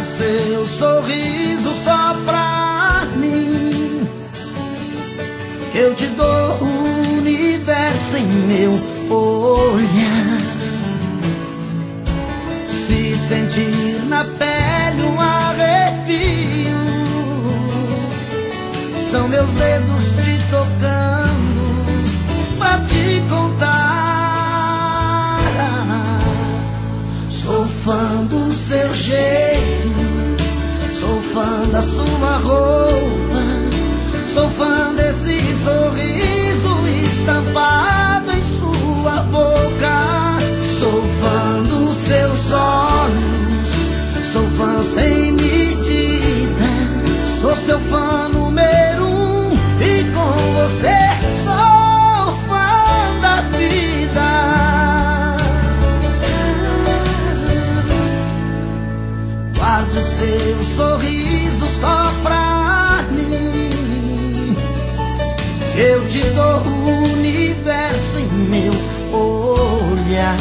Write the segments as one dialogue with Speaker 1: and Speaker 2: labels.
Speaker 1: seu sorriso só pra mim. Eu te dou o universo em meu olhar. Se sentir na pele um arrepio, são meus dedos te tocando pra te contar. Sou fã do seu jeito, sou fã da sua roupa, sou fã desse sorriso estampado em sua boca. Sou fã dos seus olhos, sou fã sem medida, sou seu fã número um e com você sou fã da vida. Guardo seu sorriso só pra mim. Eu te dou o universo em meu olhar.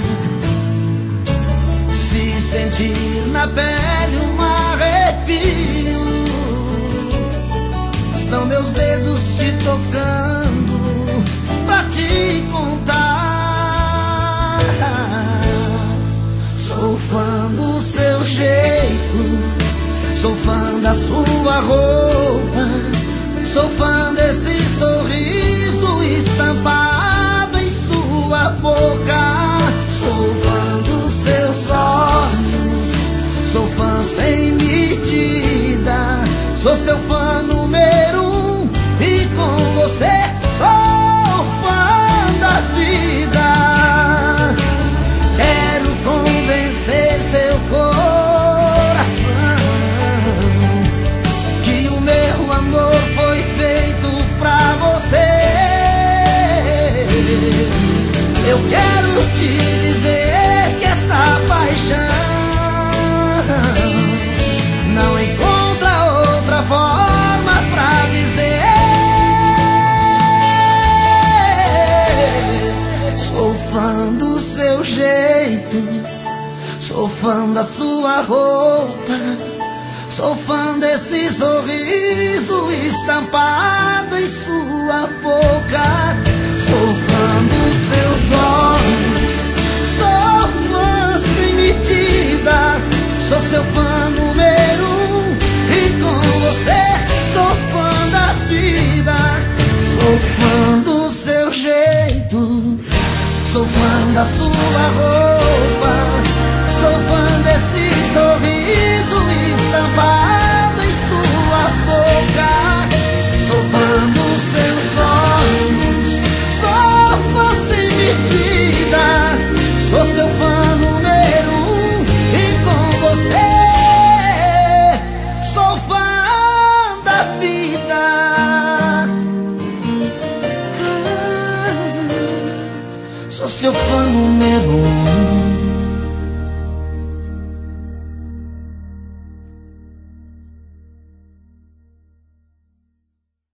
Speaker 1: Se sentir na pele um arrepio, são meus dedos te tocando pra te contar. Sou fã do seu jeito, sou fã da sua roupa, sou fã desse sorriso estampado em sua boca. Sou fã dos seus olhos, sou fã sem medida, sou seu fã número um e com você sou fã da vida. Quero convencer seu coração que o meu amor foi feito pra você. Eu quero te dizer que esta paixão não encontra outra forma pra dizer. Sou fã do seu jeito, sou fã da sua roupa, sou fã desse sorriso estampado em sua boca. Sou fã dos seus olhos, sou fã sem medida, sou seu fã número um e com você sou fã da vida. Sou fã do seu jeito, sou fã da sua roupa, sou fã desse sorriso estampado em sua boca. Sou fã dos seus olhos, sou fã sem medida, sou seu fã número um e com você sou fã da vida. Sou seu fã número um.